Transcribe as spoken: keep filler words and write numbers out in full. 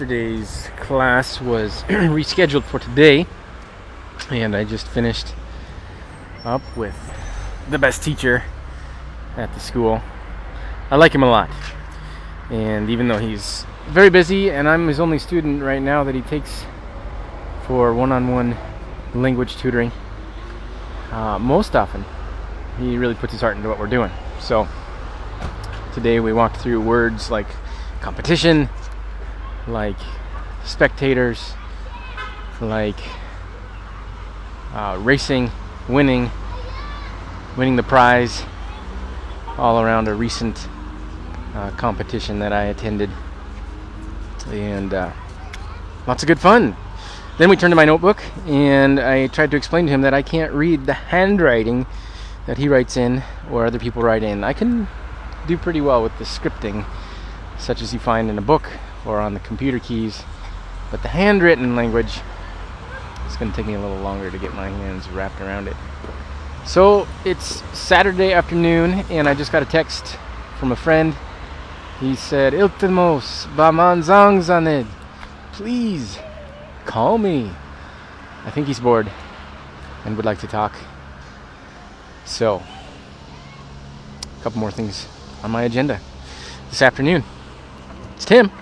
Yesterday's class was rescheduled for today, and I just finished up with the best teacher at the school. I like him a lot, and even though he's very busy and I'm his only student right now that he takes for one-on-one language tutoring, uh, most often he really puts his heart into what we're doing. So today we walked through words like competition, like spectators, like uh, racing, winning, winning the prize, all around a recent uh, competition that I attended, and uh, lots of good fun. Then we turned to my notebook, and I tried to explain to him that I can't read the handwriting that he writes in or other people write in. I can do pretty well with the scripting, such as you find in a book or on the computer keys, but the handwritten language, it's going to take me a little longer to get my hands wrapped around it. So it's Saturday afternoon, and I just got a text from a friend. He said, "Iltimos bamanzang zaned, please call me." I think he's bored and would like to talk. So a couple more things on my agenda this afternoon. It's Tim.